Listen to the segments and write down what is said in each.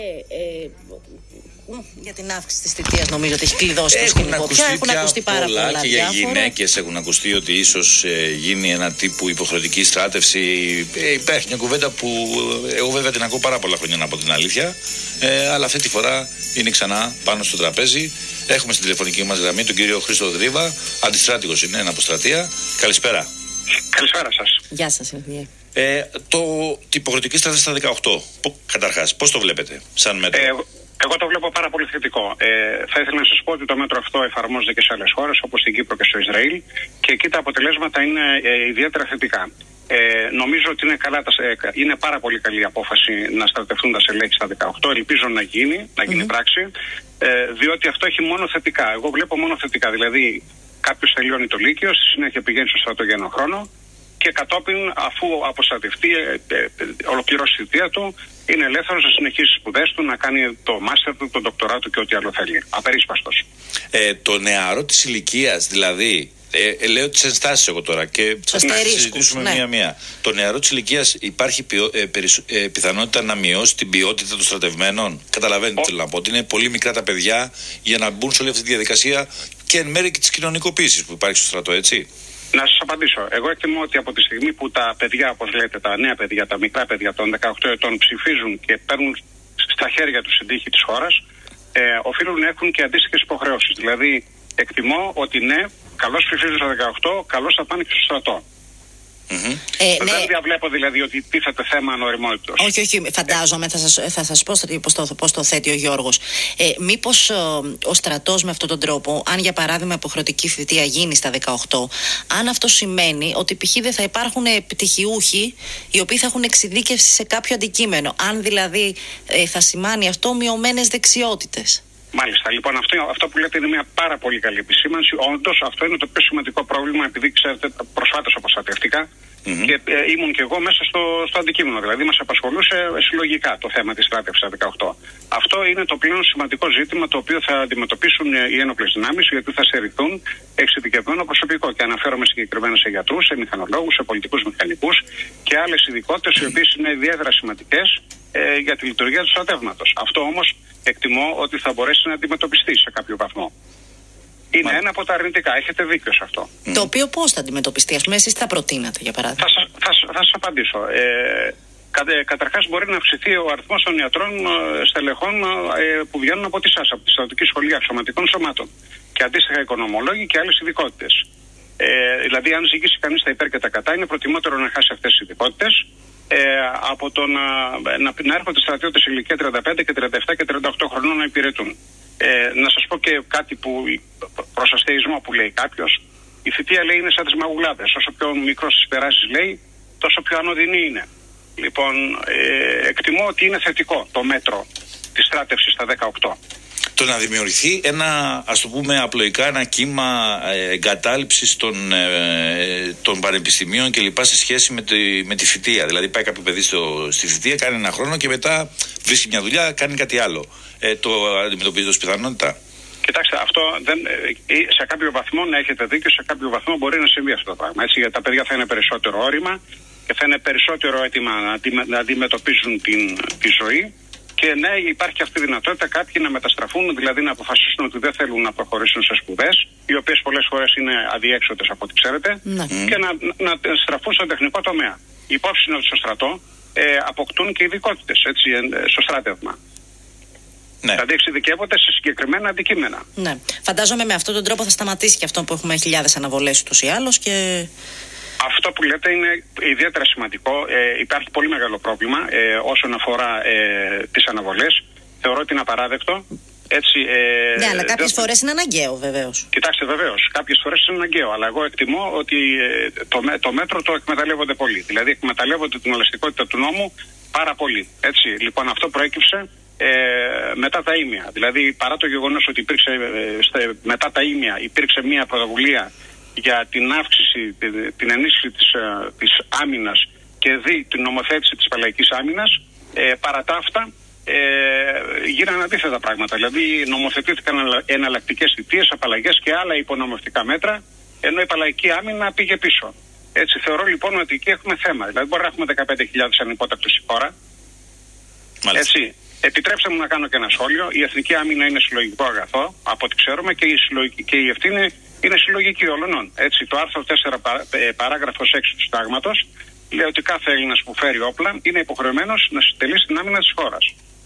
Για την αύξηση της θητείας νομίζω ότι έχει κλειδώσει το σκηνικό. Έχουν ακουστεί πάρα πολλά και για γυναίκες έχουν ακουστεί ότι ίσως γίνει ένα τύπου υποχρεωτική στράτευση. Υπάρχει μια κουβέντα που εγώ βέβαια την ακούω πάρα πολλά χρόνια, να πω την αλήθεια, αλλά αυτή τη φορά είναι ξανά πάνω στο τραπέζι. Έχουμε στην τηλεφωνική μας γραμμή τον κύριο Χρήστο Δρύβα, αντιστράτηγος είναι, αποστρατεία. Καλησπέρα. Καλησπέρα σας. Γεια σας, Ευγενία. Την υποχρεωτική στράτευση στα 18, καταρχάς, πώς το βλέπετε σαν μέτρο? Εγώ το βλέπω πάρα πολύ θετικό. Θα ήθελα να σας πω ότι το μέτρο αυτό εφαρμόζεται και σε άλλες χώρες, όπως στην Κύπρο και στο Ισραήλ, και εκεί τα αποτελέσματα είναι ιδιαίτερα θετικά. Νομίζω ότι είναι πάρα πολύ καλή απόφαση να στρατευτούν τα στελέχη στα 18. Ελπίζω να γίνει πράξη, διότι αυτό έχει μόνο θετικά. Εγώ βλέπω μόνο θετικά. Δηλαδή, κάποιος τελειώνει το Λύκειο, στη συνέχεια πηγαίνει στο στρατό για 1 χρόνο. Και κατόπιν, αφού αποστρατευτεί, ολοκληρώσει τη θητεία του, είναι ελεύθερος να συνεχίσει τις σπουδές του, να κάνει το μάστερ του, το ντοκτορά του και ό,τι άλλο θέλει. Απερίσπαστος. Το νεαρό της ηλικίας, δηλαδή, λέω τις ενστάσεις εγώ τώρα και θα συζητήσουμε μία-μία. Το νεαρό της ηλικίας υπάρχει πιθανότητα να μειώσει την ποιότητα των στρατευμένων? Καταλαβαίνετε τι θέλω να πω, ότι είναι πολύ μικρά τα παιδιά για να μπουν σε όλη αυτή τη διαδικασία και εν μέρει και της κοινωνικοποίησης που υπάρχει στο στρατό, έτσι. Να σας απαντήσω. Εγώ εκτιμώ ότι από τη στιγμή που τα παιδιά, όπως λέτε, τα νέα παιδιά, τα μικρά παιδιά των 18 ετών ψηφίζουν και παίρνουν στα χέρια τους την τύχη της χώρας, οφείλουν να έχουν και αντίστοιχες υποχρεώσεις. Δηλαδή, εκτιμώ ότι ναι, καλώς ψηφίζουν στα 18, καλώς θα πάνε και στο στρατό. Δεν διαβλέπω δηλαδή ότι τίθεται θέμα ανοριμότητος. Όχι, φαντάζομαι, θα σας πω πώς το θέτει ο Γιώργος. Μήπως ο στρατός με αυτόν τον τρόπο, αν για παράδειγμα υποχρεωτική θητεία γίνει στα 18, αν αυτό σημαίνει ότι π.χ. δεν θα υπάρχουν πτυχιούχοι οι οποίοι θα έχουν εξειδίκευση σε κάποιο αντικείμενο, αν δηλαδή θα σημάνει αυτό μειωμένες δεξιότητες? Μάλιστα. Λοιπόν, αυτό που λέτε είναι μια πάρα πολύ καλή επισήμανση. Όντως, αυτό είναι το πιο σημαντικό πρόβλημα, επειδή ξέρετε, προσφάτως αποστρατεύτηκα και ήμουν και εγώ μέσα στο αντικείμενο. Δηλαδή, μας απασχολούσε συλλογικά το θέμα της στράτευσης στα 18. Αυτό είναι το πλέον σημαντικό ζήτημα το οποίο θα αντιμετωπίσουν οι ένοπλες δυνάμεις, γιατί θα στερηθούν εξειδικευμένο προσωπικό. Και αναφέρομαι συγκεκριμένα σε γιατρούς, σε μηχανολόγους, σε πολιτικούς μηχανικούς και άλλες ειδικότητες, οι οποίες είναι ιδιαίτερα σημαντικές για τη λειτουργία του στρατεύματος. Αυτό όμως εκτιμώ ότι θα μπορέσει να αντιμετωπιστεί σε κάποιο βαθμό. Είναι ένα από τα αρνητικά. Έχετε δίκιο σε αυτό. Το οποίο πώς θα αντιμετωπιστεί, ας πούμε, εσείς τι θα προτείνατε, για παράδειγμα? Θα σας απαντήσω. Καταρχάς, μπορεί να αυξηθεί ο αριθμός των ιατρών στελεχών που βγαίνουν από τη ΣΑΣ, από τη Στρατιωτική Σχολή Αξιωματικών Σωμάτων. Και αντίστοιχα οικονομολόγοι και άλλες ειδικότητες. Δηλαδή, αν ζυγίσει κανείς τα υπέρ και τα κατά, είναι προτιμότερο να χάσει αυτές τις ειδικότητες από το να έρχονται στρατιώτες σε ηλικία 35 και 37 και 38 χρονών να υπηρετούν. Να σας πω και κάτι που προς αστεϊσμό που λέει κάποιος. Η θητεία, λέει, είναι σαν τις μαγουλάδες. Όσο πιο μικρός τις περάσεις, λέει, τόσο πιο ανωδυνή είναι. Λοιπόν, εκτιμώ ότι είναι θετικό το μέτρο της στράτευσης στα 18. Το να δημιουργηθεί ένα, ας το πούμε απλοϊκά, ένα κύμα εγκατάλειψης των πανεπιστημίων και λοιπά σε σχέση με τη θητεία. Δηλαδή πάει κάποιο παιδί στη θητεία, κάνει 1 χρόνο και μετά βρίσκει μια δουλειά, κάνει κάτι άλλο. Το αντιμετωπίζετε ως πιθανότητα? Κοιτάξτε, αυτό σε κάποιο βαθμό να έχετε δίκιο, σε κάποιο βαθμό μπορεί να συμβεί αυτό το πράγμα. Έτσι, γιατί τα παιδιά θα είναι περισσότερο όρημα και θα είναι περισσότερο έτοιμα να αντιμετωπίζουν τη ζωή. Και ναι, υπάρχει αυτή η δυνατότητα κάποιοι να μεταστραφούν, δηλαδή να αποφασίσουν ότι δεν θέλουν να προχωρήσουν σε σπουδές, οι οποίες πολλές φορές είναι αδιέξοδες από ό,τι ξέρετε, και να στραφούν στον τεχνικό τομέα. Η υπόψη είναι ότι στο στρατό αποκτούν και ειδικότητες, έτσι, στο στράτευμα. Ναι. Δηλαδή εξειδικεύονται σε συγκεκριμένα αντικείμενα. Ναι. Φαντάζομαι με αυτόν τον τρόπο θα σταματήσει και αυτό που έχουμε χιλιάδες αναβολές ούτως ή άλλως και... Αυτό που λέτε είναι ιδιαίτερα σημαντικό. Υπάρχει πολύ μεγάλο πρόβλημα όσον αφορά τις αναβολές. Θεωρώ ότι είναι απαράδεκτο. Έτσι, ναι, αλλά κάποιες φορές είναι αναγκαίο, βεβαίως. Κοιτάξτε, βεβαίως. Κάποιες φορές είναι αναγκαίο. Αλλά εγώ εκτιμώ ότι το μέτρο το εκμεταλλεύονται πολύ. Δηλαδή, εκμεταλλεύονται την ελαστικότητα του νόμου πάρα πολύ. Έτσι, λοιπόν, αυτό προέκυψε μετά τα ήμια. Δηλαδή, παρά το γεγονός ότι υπήρξε μετά τα ήμια υπήρξε μια πρωτοβουλία για την αύξηση, την ενίσχυση της άμυνας και την νομοθέτηση της πελαϊκής άμυνας, παρά τα αυτά γίνανε αντίθετα πράγματα. Δηλαδή νομοθετήθηκαν εναλλακτικές θητείες, απαλλαγές και άλλα υπονομευτικά μέτρα, ενώ η πελαϊκή άμυνα πήγε πίσω. Έτσι θεωρώ λοιπόν ότι εκεί έχουμε θέμα. Δηλαδή μπορεί να έχουμε 15.000 ανυπότακτους στη χώρα. Έτσι. Επιτρέψτε μου να κάνω και ένα σχόλιο. Η εθνική άμυνα είναι συλλογικό αγαθό, από ό,τι ξέρουμε, και η ευθύνη είναι συλλογική όλων. Έτσι, το άρθρο 4, παράγραφος 6 του Συντάγματος, λέει ότι κάθε Έλληνας που φέρει όπλα είναι υποχρεωμένος να συντελεί στην άμυνα της χώρας.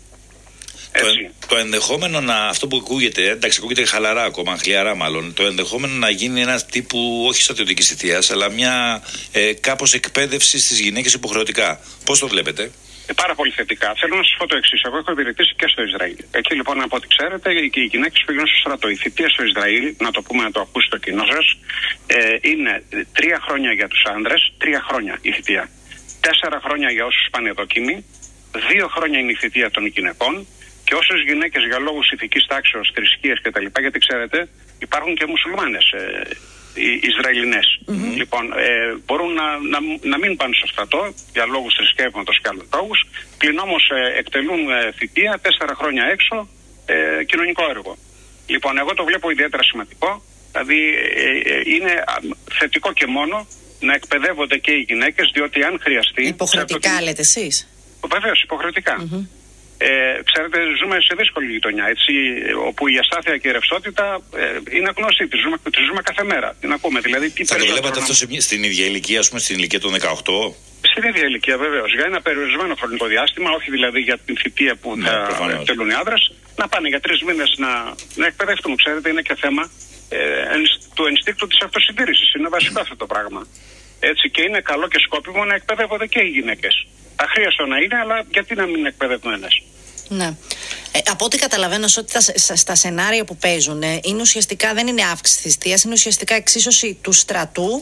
Το ενδεχόμενο αυτό που ακούγεται, εντάξει, ακούγεται χαλαρά ακόμα, χλιαρά μάλλον, το ενδεχόμενο να γίνει ένας τύπου, όχι στρατιωτικής θητείας, αλλά μια κάπως εκπαίδευση στις γυναίκες υποχρεωτικά. Πώς το βλέπετε? Πάρα πολύ θετικά. Θέλω να σας πω το εξής. Εγώ έχω υπηρετήσει και στο Ισραήλ. Εκεί λοιπόν, από ό,τι ξέρετε, οι γυναίκες που πηγαίνουν στο στρατό. Η θητεία στο Ισραήλ, να το πούμε, να το ακούσει το κοινό σας, είναι 3 χρόνια για τους άνδρες, 3 χρόνια η θητεία. 4 χρόνια για όσους πάνε δοκίμοι, 2 χρόνια είναι η θητεία των γυναικών. Και όσες γυναίκες για λόγους ηθικής τάξεως, θρησκείας κτλ., γιατί ξέρετε, υπάρχουν και μουσουλμάνες οι Ισραηλινές. Λοιπόν, μπορούν να μην πάνε στο στρατό για λόγους θρησκεύματος και άλλους λόγους, πλην όμως εκτελούν θητεία 4 χρόνια έξω, κοινωνικό έργο. Λοιπόν, εγώ το βλέπω ιδιαίτερα σημαντικό, δηλαδή είναι θετικό και μόνο να εκπαιδεύονται και οι γυναίκες, διότι αν χρειαστεί... Υποχρεωτικά λέτε εσείς? Βεβαίως, υποχρεωτικά. Ξέρετε, ζούμε σε δύσκολη γειτονιά, έτσι, όπου η αστάθεια και η ρευστότητα είναι γνωστή. Τη ζούμε κάθε μέρα. Την ακούμε. Δηλαδή, θα το βλέπατε αυτό στην ίδια ηλικία, ας πούμε, στην ηλικία των 18? Στην ίδια ηλικία, βεβαίως. Για ένα περιορισμένο χρονικό διάστημα, όχι δηλαδή για την θητεία που θα εκτελούν οι άντρες, να πάνε για 3 μήνες να εκπαιδευτούν. Ξέρετε, είναι και θέμα του ενστίκτου της αυτοσυντήρησης. Είναι βασικό αυτό το πράγμα. Έτσι, και είναι καλό και σκόπιμο να εκπαιδεύονται και οι γυναίκες. Αχρίαστο να είναι, αλλά γιατί να μην είναι εκπαιδευμένες? Ναι. Από ό,τι καταλαβαίνω, ότι στα σενάρια που παίζουν είναι ουσιαστικά, δεν είναι αύξηση της θητείας, είναι ουσιαστικά εξίσωση του στρατού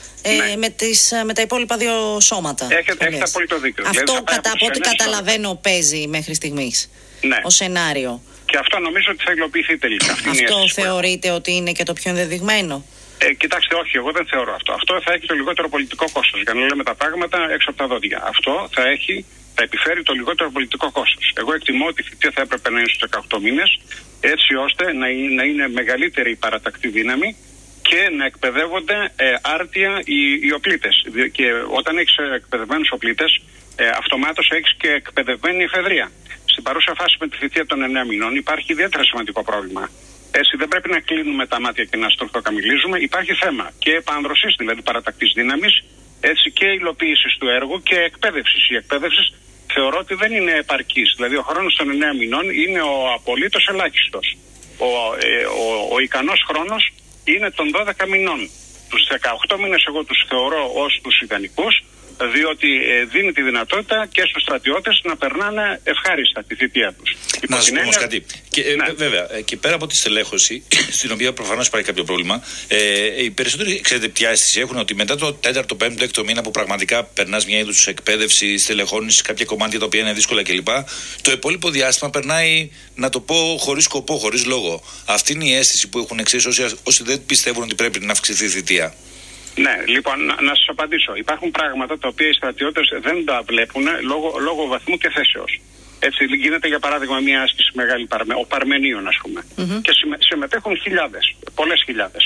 με τα υπόλοιπα 2 σώματα. Έχετε απόλυτο δίκιο. Αυτό δηλαδή, από ό,τι καταλαβαίνω παίζει μέχρι στιγμής ως σενάριο. Και αυτό νομίζω ότι θα υλοποιηθεί τελικά. Αυτό θεωρείτε ότι είναι και το πιο ενδεδειγμένο? Κοιτάξτε, όχι, εγώ δεν θεωρώ αυτό. Αυτό θα έχει το λιγότερο πολιτικό κόστος. Για να λέμε τα πράγματα έξω από τα δόντια. Αυτό θα επιφέρει το λιγότερο πολιτικό κόστος. Εγώ εκτιμώ ότι η θητεία θα έπρεπε να είναι στους 18 μήνες, έτσι ώστε να είναι μεγαλύτερη η παρατακτή δύναμη και να εκπαιδεύονται άρτια οι οπλίτες. Και όταν έχεις εκπαιδευμένους οπλίτες, αυτομάτως έχεις και εκπαιδευμένη εφεδρεία. Στην παρούσα φάση με τη θητεία των 9 μηνών υπάρχει ιδιαίτερα σημαντικό πρόβλημα. Έτσι, δεν πρέπει να κλείνουμε τα μάτια και να στροφοκαμιλίζουμε. Υπάρχει θέμα και επανδροσής, δηλαδή παρατακτής δύναμης, έτσι, και υλοποίησης του έργου και εκπαίδευσης. Η εκπαίδευση θεωρώ ότι δεν είναι επαρκής. Δηλαδή, ο χρόνος των 9 μηνών είναι ο απολύτως ελάχιστος. Ο ικανός χρόνος είναι των 12 μηνών. Τους 18 μήνες εγώ τους θεωρώ ως τους ιδανικούς, διότι δίνει τη δυνατότητα και στους στρατιώτες να περνάνε ευχάριστα τη θητεία τους. Να σας πω όμως κάτι. Βέβαια, και πέρα από τη στελέχωση, στην οποία προφανώς υπάρχει κάποιο πρόβλημα, οι περισσότεροι, ξέρετε ποια αίσθηση έχουν, ότι μετά το 4ο, 5ο, 6ο μήνα που πραγματικά περνάς μια είδους εκπαίδευση, στελεχώνεις κάποια κομμάτια τα οποία είναι δύσκολα κλπ., το υπόλοιπο διάστημα περνάει, να το πω, χωρίς σκοπό, χωρίς λόγο. Αυτή είναι η αίσθηση που έχουν εξής όσοι δεν πιστεύουν ότι πρέπει να αυξηθεί η θητεία. Ναι, λοιπόν, να σας απαντήσω. Υπάρχουν πράγματα τα οποία οι στρατιώτες δεν τα βλέπουν λόγω βαθμού και θέσεως. Έτσι, γίνεται για παράδειγμα μια άσκηση μεγάλη Παρμενίων, ας πούμε. Και συμμετέχουν πολλές χιλιάδες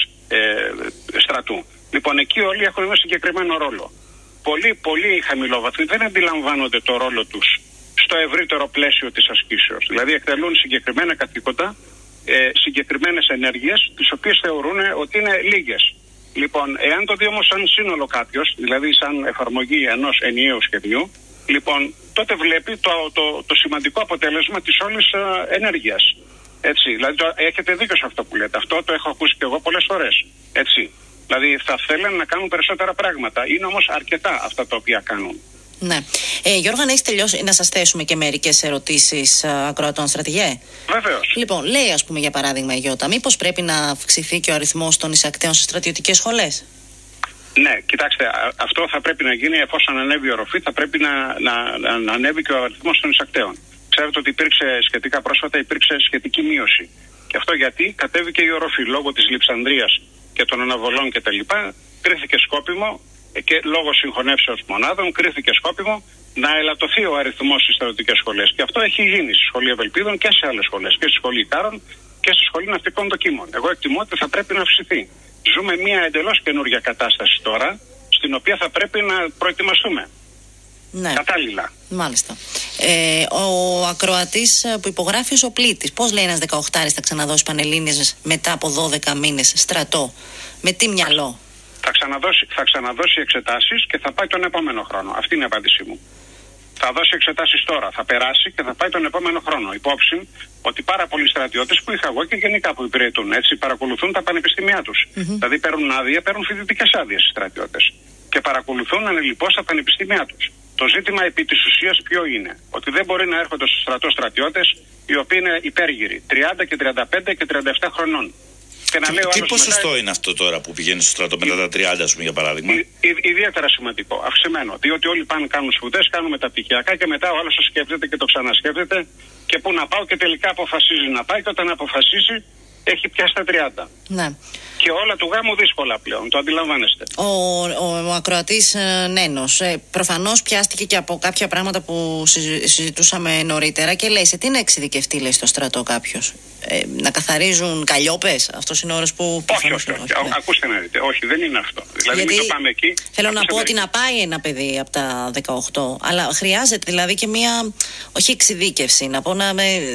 στρατού. Λοιπόν, εκεί όλοι έχουν ένα συγκεκριμένο ρόλο. Πολύ χαμηλόβαθμοι δεν αντιλαμβάνονται το ρόλο τους στο ευρύτερο πλαίσιο της ασκήσεως. Δηλαδή, εκτελούν συγκεκριμένα καθήκοντα, συγκεκριμένες ενέργειες, τις οποίες θεωρούν ότι είναι λίγες. Λοιπόν, εάν το δει όμως σαν σύνολο κάποιος, δηλαδή σαν εφαρμογή ενός ενιαίου σχεδίου, λοιπόν, τότε βλέπει το σημαντικό αποτέλεσμα της όλης ενέργειας. Έτσι, δηλαδή έχετε δίκιο σε αυτό που λέτε. Αυτό το έχω ακούσει και εγώ πολλές φορές. Έτσι, δηλαδή θα θέλουν να κάνουν περισσότερα πράγματα. Είναι όμως αρκετά αυτά τα οποία κάνουν. Ναι. Γιώργο, αν έχεις τελειώσει, να σας θέσουμε και μερικές ερωτήσεις ακροατών, στρατηγέ. Βεβαίως. Λοιπόν, λέει, ας πούμε, για παράδειγμα, η Γιώτα, μήπως πρέπει να αυξηθεί και ο αριθμός των εισακτέων στις στρατιωτικές σχολές? Ναι, κοιτάξτε, αυτό θα πρέπει να γίνει εφόσον ανέβει η οροφή, θα πρέπει να ανέβει και ο αριθμός των εισακτέων. Ξέρετε ότι σχετικά πρόσφατα υπήρξε σχετική μείωση. Και αυτό γιατί κατέβηκε η οροφή λόγω της Λειψανδρίας και των αναβολών κτλ. Κρίθηκε σκόπιμο και λόγω συγχωνεύσεως μονάδων κρίθηκε σκόπιμο να ελαττωθεί ο αριθμός στις στρατιωτικές σχολές. Και αυτό έχει γίνει στη Σχολή Ευελπίδων και σε άλλες σχολές, και στη Σχολή Ικάρων και στη Σχολή Ναυτικών Δοκίμων. Εγώ εκτιμώ ότι θα πρέπει να αυξηθεί. Ζούμε μια εντελώς καινούργια κατάσταση τώρα, στην οποία θα πρέπει να προετοιμαστούμε. Ναι. Κατάλληλα. Μάλιστα. Ο ακροατής που υπογράφει ως ο Πλήτης, πώς λέει ένας 18άρης θα ξαναδώσει Πανελλήνιες μετά από 12 μήνες στρατό? Με τι μυαλό? Θα ξαναδώσει εξετάσεις και θα πάει τον επόμενο χρόνο. Αυτή είναι η απάντησή μου. Θα δώσει εξετάσεις τώρα, θα περάσει και θα πάει τον επόμενο χρόνο. Υπόψη ότι πάρα πολλοί στρατιώτες που είχα εγώ και γενικά που υπηρετούν, έτσι, παρακολουθούν τα πανεπιστήμια τους. Δηλαδή παίρνουν άδεια, παίρνουν φοιτητικές άδειες οι στρατιώτες. Και παρακολουθούν ανελιπώς τα πανεπιστήμια τους. Το ζήτημα επί της ουσίας ποιο είναι? Ότι δεν μπορεί να έρχονται στο στρατό στρατιώτες οι οποίοι είναι υπέργυροι, 30 και 35 και 37 χρονών. Τι ποσοστό είναι αυτό τώρα που πηγαίνει στο στρατό μετά τα 30, ας πούμε, για παράδειγμα? Ιδιαίτερα σημαντικό, αυξημένο. Διότι όλοι πάνε, κάνουν σπουδές, κάνουν μεταπτυχιακά και μετά ο άλλος το σκέφτεται και το ξανασκέφτεται και πού να πάω και τελικά αποφασίζει να πάει και όταν αποφασίσει έχει πιάσει τα 30. Ναι. Και όλα του γάμου δύσκολα πλέον, το αντιλαμβάνεστε. Ο ακροατής Νένος προφανώς πιάστηκε και από κάποια πράγματα που συζητούσαμε νωρίτερα και λέει σε τι να εξειδικευτεί, λέει, στο στρατό κάποιος? Να καθαρίζουν καλλιόπες? Αυτός είναι ο όρος που... Όχι. Ακούστε να δείτε, όχι, δεν είναι αυτό. Δηλαδή γιατί μην το πάμε εκεί. Θέλω να πω ότι να πάει ένα παιδί από τα 18, αλλά χρειάζεται δηλαδή και μια, όχι εξειδίκευση, να πω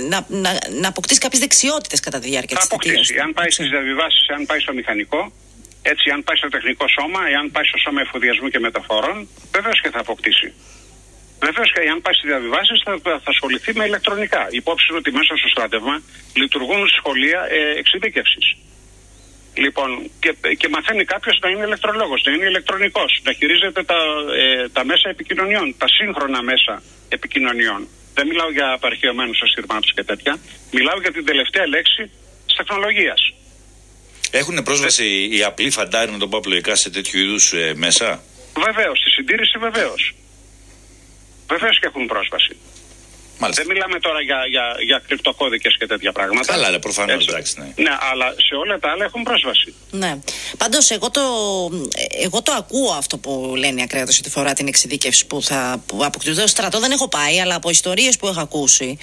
να αποκτήσει κάποιες δεξιότητες κατά τη διάρκεια της θητείας. Αν πάει στις διαβιβάσεις, αν πάει στο μηχανικό, έτσι, αν πάει στο τεχνικό σώμα, αν πάει στο σώμα εφοδιασμού και μεταφορών, βεβαίως και θα αποκτήσει. Βεβαίως και αν πάει στις διαβιβάσεις θα ασχοληθεί με ηλεκτρονικά. Υπόψη ότι μέσα στο στράτευμα λειτουργούν σχολεία εξειδίκευσης. Λοιπόν, και μαθαίνει κάποιος να είναι ηλεκτρολόγος, να είναι ηλεκτρονικός, να χειρίζεται τα μέσα επικοινωνιών, τα σύγχρονα μέσα επικοινωνιών. Δεν μιλάω για απαρχαιωμένους ασυρμάτους και τέτοια. Μιλάω για την τελευταία λέξη της τεχνολογίας. Έχουν πρόσβαση οι απλοί φαντάροι, να το πω απλοϊκά, σε τέτοιου είδους μέσα? Βεβαίως, στη συντήρηση βεβαίως. Βεβαίως και έχουν πρόσβαση. Μάλιστα. Δεν μιλάμε τώρα για κρυπτοκώδικες και τέτοια πράγματα. Καλά, αλλά προφανώς, εντάξει, ναι. Ναι, αλλά σε όλα τα άλλα έχουν πρόσβαση. Ναι. Πάντως, εγώ το ακούω αυτό που λένε οι ακραίωτες ότι φορά την εξειδίκευση που αποκτήσει. Στο στρατό δεν έχω πάει, αλλά από ιστορίες που έχω ακούσει,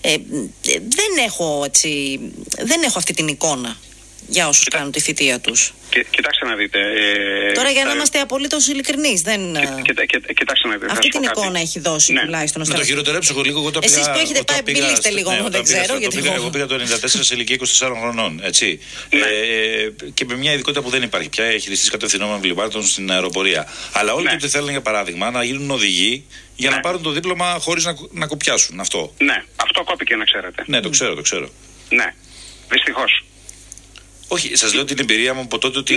δεν έχω αυτή την εικόνα για όσους κάνουν τη θητεία τους. Κοιτάξτε να δείτε. Τώρα για να είμαστε απολύτως ειλικρινείς. Κοιτάξτε να δείτε. Αυτή την εικόνα έχει δώσει τουλάχιστον ο στρατός. Να το χειροτερέψω λίγο. Εσείς που έχετε πάει, μιλήστε λίγο, δεν ξέρω. Εγώ πήγα το 1994 σε ηλικία 24 χρονών. Έτσι. Και με μια ειδικότητα που δεν υπάρχει πια, χειριστής κατευθυνόμενων βλημάτων στην αεροπορία. Αλλά όλοι τότε θέλουν, για παράδειγμα, να γίνουν οδηγοί για να πάρουν το δίπλωμα χωρίς να κοπιάσουν. Αυτό. Ναι, αυτό κόπηκε, να ξέρετε. Ναι, το ξέρω. Ναι, δυστυχώς. Όχι, σας λέω την εμπειρία μου από τότε ότι... Ναι.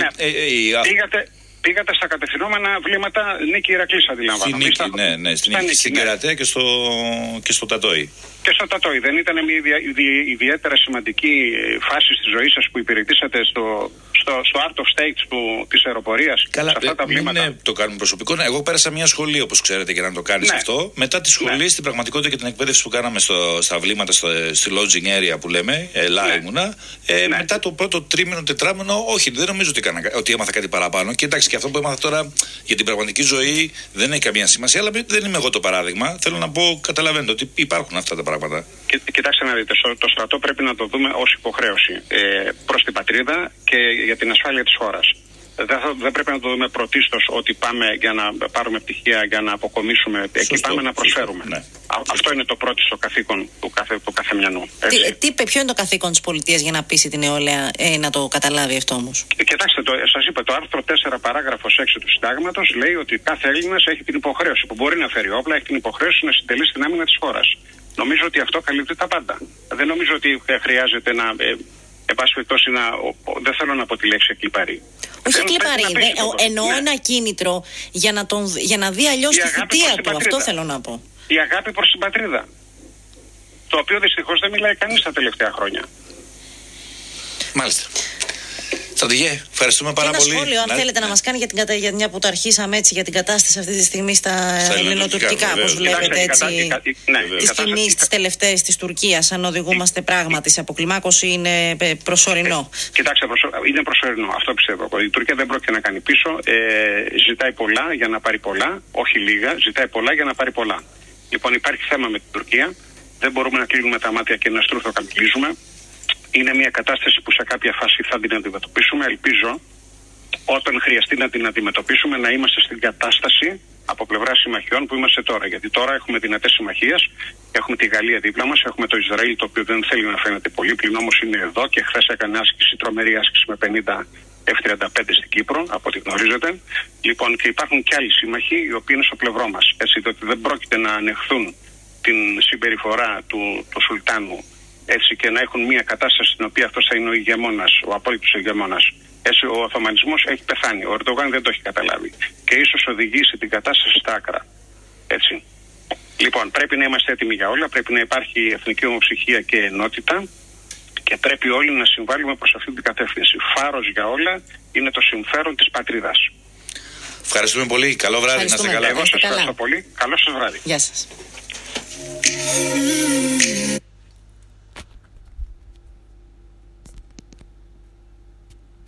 Πήγατε στα κατευθυνόμενα βλήματα Νίκη Ηρακλής, αντιλαμβάνομαι. Στην Κερατέα και στο Τατόι. Και στο Τατόι. Δεν ήταν μια ιδιαίτερα σημαντική φάση στη ζωή σας που υπηρετήσατε στο Art of States της αεροπορίας? Καλά, σε αυτά τα βλήματα. Ναι, το κάνουμε προσωπικό. Ναι, εγώ πέρασα μια σχολή, όπως ξέρετε, για να το κάνεις αυτό. Μετά τη σχολή, στην πραγματικότητα και την εκπαίδευση που κάναμε στα βλήματα, στη lodging area που λέμε, ήμουνα. Μετά το πρώτο τρίμηνο, τετράμηνο, όχι, δεν νομίζω ότι έμαθα κάτι παραπάνω. Και εντάξει, και αυτό που έμαθα τώρα για την πραγματική ζωή δεν έχει καμία σημασία, αλλά δεν είμαι εγώ το παράδειγμα. Θέλω να πω, καταλαβαίνετε ότι υπάρχουν αυτά τα πράγματα. Κοιτάξτε να δείτε, το στρατό πρέπει να το δούμε ως υποχρέωση προς την πατρίδα και για την ασφάλεια της χώρας. Δεν πρέπει να το δούμε πρωτίστως ότι πάμε για να πάρουμε πτυχία, για να αποκομίσουμε. Εκεί πάμε να προσφέρουμε. Ναι. Αυτό είναι το πρώτο καθήκον του καθεμιανού. Ποιο είναι το καθήκον της πολιτείας για να πείσει την νεολαία να το καταλάβει αυτό όμως? Κοιτάξτε, σας είπα, το άρθρο 4 παράγραφος 6 του Συντάγματος λέει ότι κάθε Έλληνας έχει την υποχρέωση, που μπορεί να φέρει όπλα, έχει την υποχρέωση να συντελεί στην άμυνα της χώρας. Νομίζω ότι αυτό καλύπτει τα πάντα. Δεν νομίζω ότι χρειάζεται να. Εν πάση περιπτώσει, δεν θέλω να πω τη λέξη εκλιπαρή. Όχι εκλιπαρή. Εννοώ ένα κίνητρο για να δει αλλιώς τη θητεία του. Αυτό θέλω να πω. Η αγάπη προς την πατρίδα. Το οποίο δυστυχώς δεν μιλάει κανείς τα τελευταία χρόνια. Μάλιστα. Στρατηγέ, ευχαριστούμε πάρα πολύ. Ένα σχόλιο, αν θέλετε, να μας κάνει για μια που το αρχίσαμε έτσι, για την κατάσταση αυτή τη στιγμή στα ελληνοτουρκικά, όπως βλέπετε έτσι. Τις κινήσεις τις τελευταίες της Τουρκίας, αν οδηγούμαστε πράγματι σε αποκλιμάκωση, είναι προσωρινό. Κοιτάξτε, είναι προσωρινό. Αυτό πιστεύω. Η Τουρκία δεν πρόκειται να κάνει πίσω. Ζητάει πολλά για να πάρει πολλά. Όχι λίγα, ζητάει πολλά για να πάρει πολλά. Λοιπόν, υπάρχει θέμα με την Τουρκία. Δεν μπορούμε να κλείνουμε τα μάτια και να στρουθοκαμιλίζουμε. Είναι μια κατάσταση που σε κάποια φάση θα την αντιμετωπίσουμε. Ελπίζω όταν χρειαστεί να την αντιμετωπίσουμε να είμαστε στην κατάσταση από πλευρά συμμαχιών που είμαστε τώρα. Γιατί τώρα έχουμε δυνατές συμμαχίες, έχουμε τη Γαλλία δίπλα μας, έχουμε το Ισραήλ το οποίο δεν θέλει να φαίνεται πολύ, πλην όμως είναι εδώ και χθες έκανε άσκηση, τρομερή άσκηση με 50 F-35 στην Κύπρο, από ό,τι γνωρίζετε. Λοιπόν, και υπάρχουν και άλλοι σύμμαχοι οι οποίοι είναι στο πλευρό μας. Έτσι, διότι δεν πρόκειται να ανεχθούν την συμπεριφορά του Σουλτάνου, έτσι, και να έχουν μια κατάσταση στην οποία αυτός θα είναι ο ηγεμόνας, ο απόλυτος ηγεμόνας. Έτσι, ο Οθωμανισμός έχει πεθάνει. Ο Ερντογάν δεν το έχει καταλάβει. Και ίσως οδηγήσει την κατάσταση στα άκρα. Έτσι. Λοιπόν, πρέπει να είμαστε έτοιμοι για όλα. Πρέπει να υπάρχει εθνική ομοψυχία και ενότητα. Και πρέπει όλοι να συμβάλλουμε προς αυτή την κατεύθυνση. Φάρος για όλα είναι το συμφέρον της πατρίδας. Ευχαριστούμε πολύ. Καλό βράδυ. Να είστε καλά. Εγώ σας ευχαριστώ πολύ. Καλό σας βράδυ. Γεια σας.